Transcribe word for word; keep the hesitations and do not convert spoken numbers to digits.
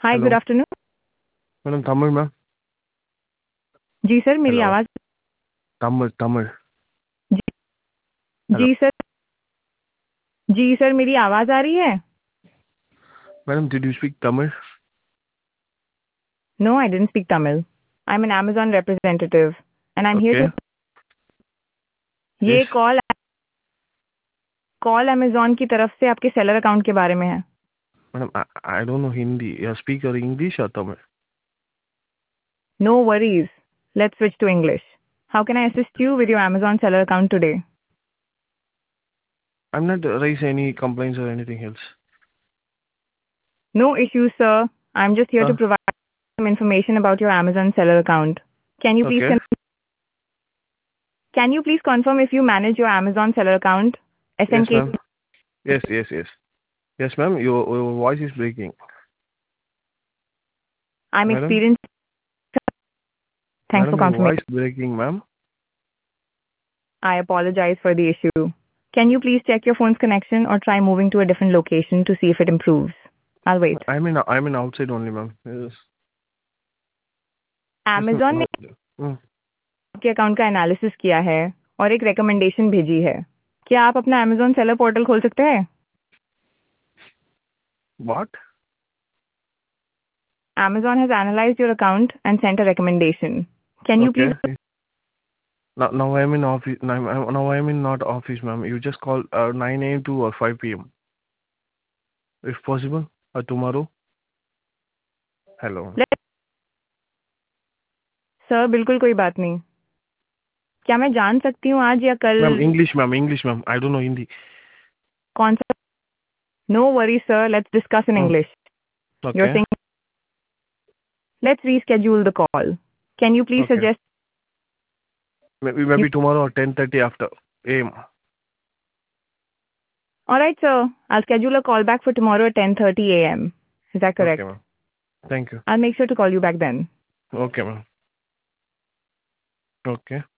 हाय hello good afternoon. Madam Tamil ma'am. जी sir, मेरी hello आवाज़। तमिल तमिल। जी हेलो जी सर। जी सर, मेरी आवाज़ आ रही है? Madam did you speak Tamil? No, I didn't speak Tamil. I am an Amazon representative and I am here okay to. ये यस कॉल कॉल अमेजॉन की तरफ से आपके सेलर अकाउंट के बारे में है। Madam I don't know Hindi, you speak or English or Tamil? No worries, let's switch to English. How can I assist you with your Amazon seller account today? I am not raise any complaints or anything else. No issues sir, I am just here to provide some information about your Amazon seller account. Can you please okay con- can you please confirm if you manage your Amazon seller account? Yes S N K. Ma'am, yes yes yes yes ma'am, your your voice is breaking I'm madam. experienced. Thanks for madam your confirmation. Voice breaking ma'am. I apologize for the issue. Can you please check your phone's connection or try moving to a different location to see if it improves? I'll wait. I mean I mean outside only ma'am. Yes yes Amazon ने ma'am. आपके account का analysis किया है और एक recommendation भेजी है। क्या आप अपना Amazon सेलर पोर्टल खोल सकते हैं? What? Amazon has analyzed your account and sent a recommendation. Can you okay please Now, now I'm in office. Now, I'm- now I'm in not office, ma'am. You just call uh, nine a m to or five p m if possible, or tomorrow. Hello, let sir, बिल्कुल कोई बात नहीं। क्या मैं जान सकती हूँ आज या कल ma'am. English, ma'am. English, ma'am. I don't know Hindi. कौन सा? No worry sir, let's discuss in Hmm. English. You're Okay. saying let's reschedule the call. Can you please Okay. suggest Maybe you? maybe tomorrow or ten thirty after a m. All right, sir. I'll schedule a call back for tomorrow at ten thirty a m. Is that Okay, correct? ma'am. Thank you. I'll make sure to call you back then. Okay, ma'am. Okay.